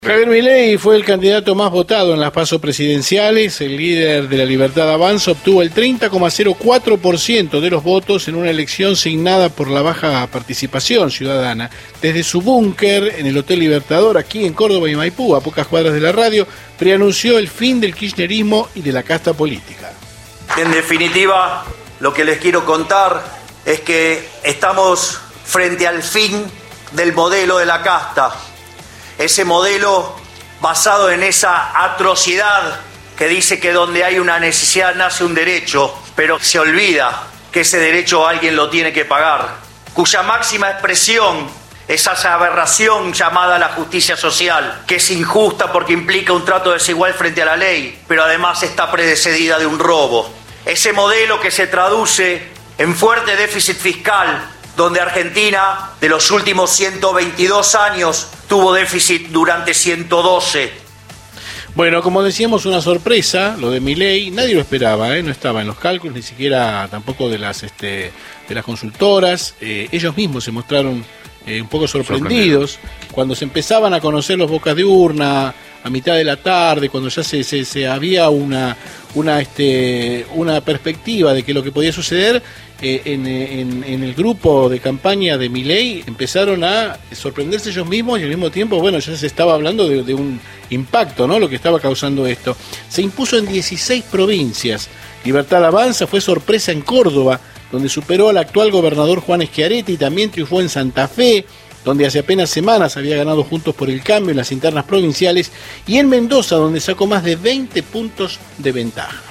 Javier Milei fue el candidato más votado en las PASO presidenciales. El líder de la Libertad Avanza obtuvo el 30,04% de los votos en una elección signada por la baja participación ciudadana. Desde su búnker en el Hotel Libertador, aquí en Córdoba y Maipú, a pocas cuadras de la radio, preanunció el fin del kirchnerismo y de la casta política. En definitiva, lo que les quiero contar es que estamos frente al fin del modelo de la casta. Ese modelo basado en esa atrocidad que dice que donde hay una necesidad nace un derecho, pero se olvida que ese derecho alguien lo tiene que pagar, cuya máxima expresión es esa aberración llamada la justicia social, que es injusta porque implica un trato desigual frente a la ley, pero además está precedida de un robo. Ese modelo que se traduce en fuerte déficit fiscal, donde Argentina, de los últimos 122 años, tuvo déficit durante 112. Bueno, como decíamos, una sorpresa, lo de Milei, nadie lo esperaba, no estaba en los cálculos, ni siquiera tampoco de las consultoras. Ellos mismos se mostraron un poco sorprendidos cuando se empezaban a conocer los bocas de urna a mitad de la tarde, cuando ya se había una perspectiva de que lo que podía suceder. En el grupo de campaña de Milei empezaron a sorprenderse ellos mismos y al mismo tiempo, bueno, ya se estaba hablando de un impacto, ¿no? Lo que estaba causando esto. Se impuso en 16 provincias. Libertad Avanza fue sorpresa en Córdoba, donde superó al actual gobernador Juan Schiaretti, y también triunfó en Santa Fe, donde hace apenas semanas había ganado Juntos por el Cambio en las internas provinciales, y en Mendoza, donde sacó más de 20 puntos de ventaja.